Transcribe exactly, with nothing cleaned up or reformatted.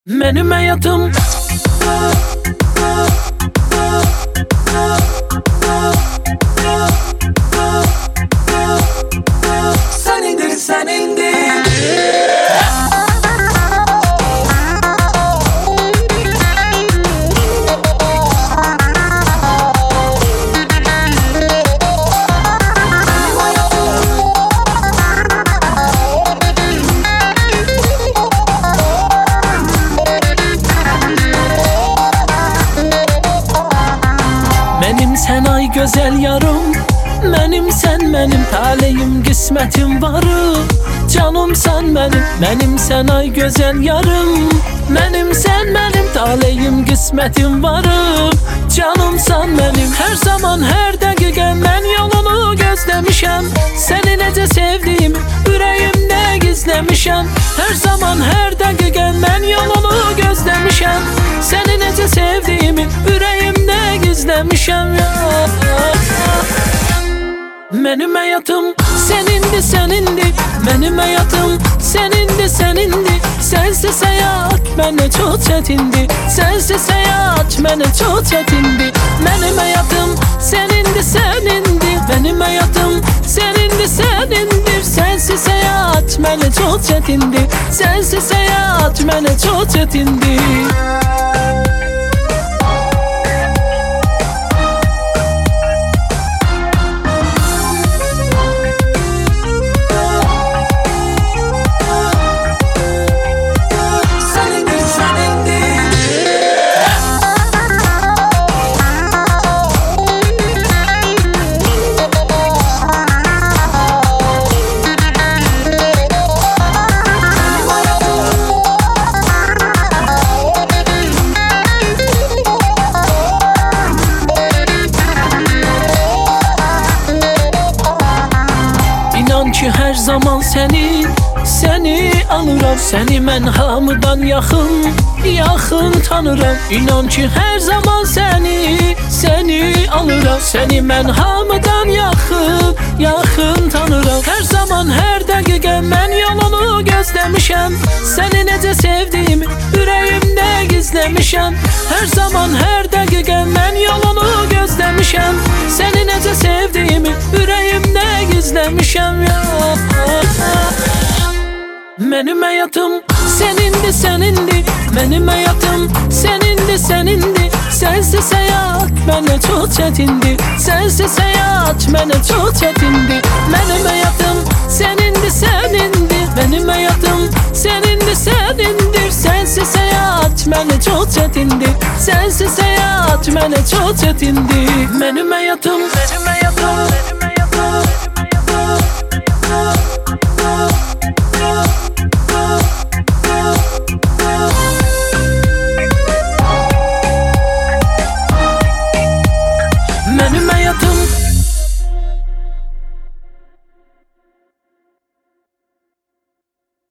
Mənim həyatım Sənindir, sənindir. Mənim sən ay gözəl yarım, mənim sən mənim taleyim qismətim varım. Canımsan mənim, mənim sən ay gözəl yarım, mənim sən mənim taleyim qismətim varım. Canımsan mənim, hər zaman hər dəqiqə mən yolunu gözləmişəm. Səni necə sevdiyimi ürəyimdə gizləmişəm. Hər zaman hər dəqiqə mən yolunu gözləmişəm. Səni necə sevdiyimi ürəyimdə gizləmişəm ya. Mənim həyatım sənindir, sənindir. Mənim həyatım sənindir, sənindir. Sənsiz həyat mənə çox çətindir. Sənsiz həyat mənə çox çətindir. Mənim həyatım sənindir, sənindir. Mənim həyatım sənindir, sənindir. Sənsiz həyat mənə çox çətindir. Sənsiz həyat mənə çox çətindir. İnan ki hər zaman səni, səni alıram. Səni mən hamıdan yaxın, yaxın tanıram. İnan ki hər zaman səni, səni alıram. Səni mən hamıdan yaxın, yaxın tanıram. Hər zaman hər dəqiqə mən yolunu gözləmişəm. Səni necə sevdiyimi ürəyimdə gizləmişəm. Hər zaman hər dəqiqə mən yolunu gözləmişəm. Səni necə sevdiyimi ürəyimdə gizləmişəm ya. Mənim həyatım sənindir, sənindir. Mənim həyatım sənindir, sənindir. Sənsiz həyat mənə çox çətindir. Sənsiz həyat mənə çox çətindir. Mənim həyatım sənindir, sənindir. Mənim həyatım sənindir, sənindir. Sənsiz həyat mənə çox çətindir. Sənsiz həyat mənə çox çətindir. Mənim həyatım, mənim həyatım, mənim